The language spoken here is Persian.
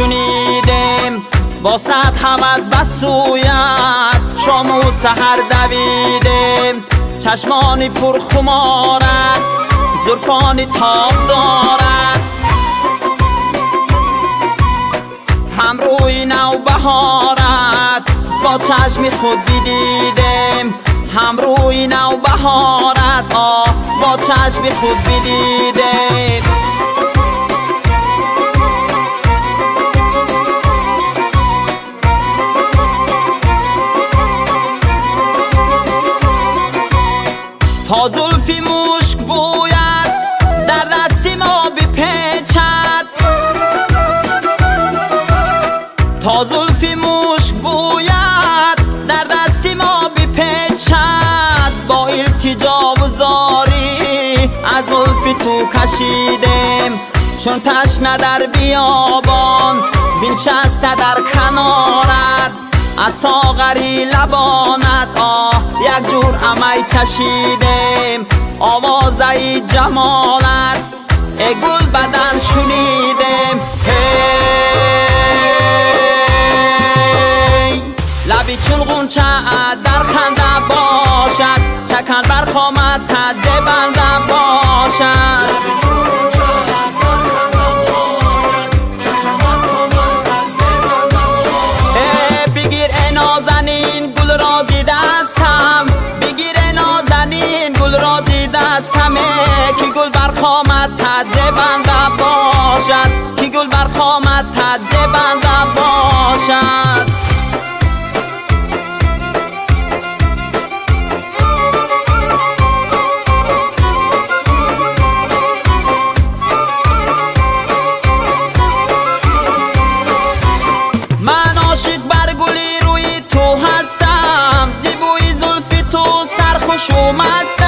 شنیدیم واسط هم از بسویت شام و سحر دویدیم چشمانی پر خمارت زلفانی تاب دارد هم روی نو بهارت با چشم خود دیدیم هم روی نو بهارت با چشم خود دیدیم تا زلفی مشک بوید در دستی ما بپیچد تا زلفی مشک بوید در دستی ما بپیچد با التجا و زاری از زلفی تو کشیدیم چون تشنه در بیابان بنشسته در کنارت از ساغری لبانت یک جور امی چشیدیم آوازه جمالت ای گل بدن شنیدیم لبی چون غنچه در خنده باشد چکن بر خامت تده بنده باشد بگیر ای نازنین گل را دیده استم بگیر ای نازنین گل را دیده استم کی گل بر خامت تده بنده باشد کی گل بر خامت تده بنده باشد من عاشق بر گلی روی تو هستم زیبوی زلفی تو سرخوش و مست